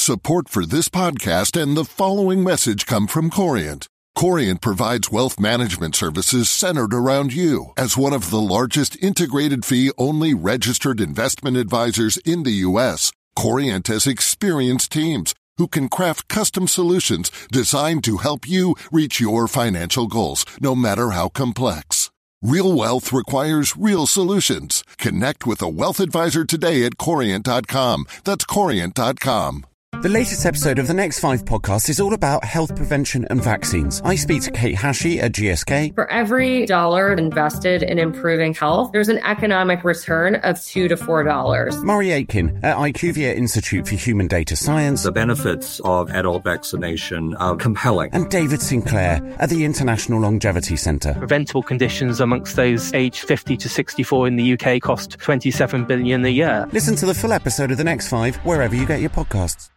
Support for this podcast and the following message come from Corient. Corient provides wealth management services centered around you. As one of the largest integrated fee-only registered investment advisors in the U.S., Corient has experienced teams who can craft custom solutions designed to help you reach your financial goals, no matter how complex. Real wealth requires real solutions. Connect with a wealth advisor today at Corient.com. That's Corient.com. The latest episode of the Next 5 podcast is all about health prevention and vaccines. I speak to Kate Hashey at GSK. For every dollar invested in improving health, there's an economic return of $2 to $4. Murray Aitken at IQVIA Institute for Human Data Science. The benefits of adult vaccination are compelling. And David Sinclair at the International Longevity Centre. Preventable conditions amongst those aged 50 to 64 in the UK cost $27 billion a year. Listen to the full episode of the Next 5 wherever you get your podcasts.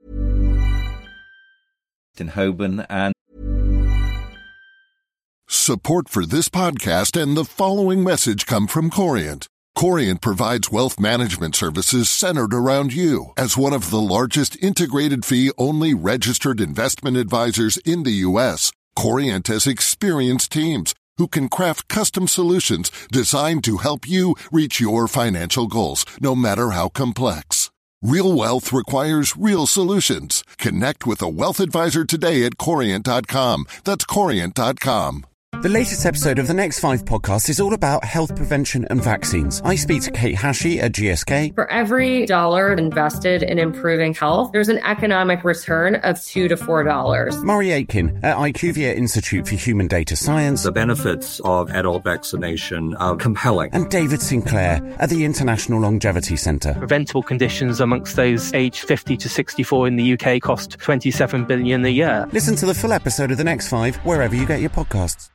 In Holborn and Support for this podcast and the following message come from Corient. Corient provides wealth management services centered around you. As one of the largest integrated fee-only registered investment advisors in the U.S., Corient has experienced teams who can craft custom solutions designed to help you reach your financial goals, no matter how complex. Real wealth requires real solutions. Connect with a wealth advisor today at Corient.com. That's Corient.com. The latest episode of the Next 5 podcast is all about health prevention and vaccines. I speak to Kate Hashey at GSK. For every dollar invested in improving health, there's an economic return of $2 to $4. Murray Aitken at IQVIA Institute for Human Data Science. The benefits of adult vaccination are compelling. And David Sinclair at the International Longevity Centre. Preventable conditions amongst those aged 50 to 64 in the UK cost $27 billion a year. Listen to the full episode of the Next 5 wherever you get your podcasts.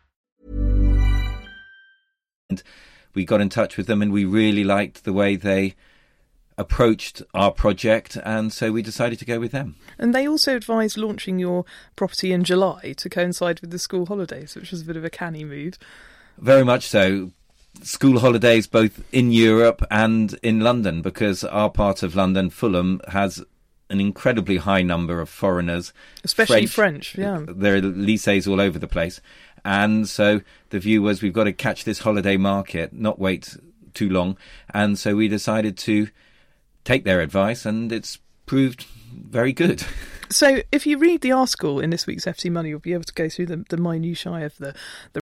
And we got in touch with them and we really liked the way they approached our project, and so we decided to go with them. And they also advised launching your property in July to coincide with the school holidays, which was a bit of a canny move. Very much so. School holidays both in Europe and in London, because our part of London, Fulham, has an incredibly high number of foreigners. Especially French, yeah. There are lycées all over the place. And so the view was we've got to catch this holiday market, not wait too long. And so we decided to take their advice, and it's proved very good. So if you read the article in this week's FT Money, you'll be able to go through the minutiae of the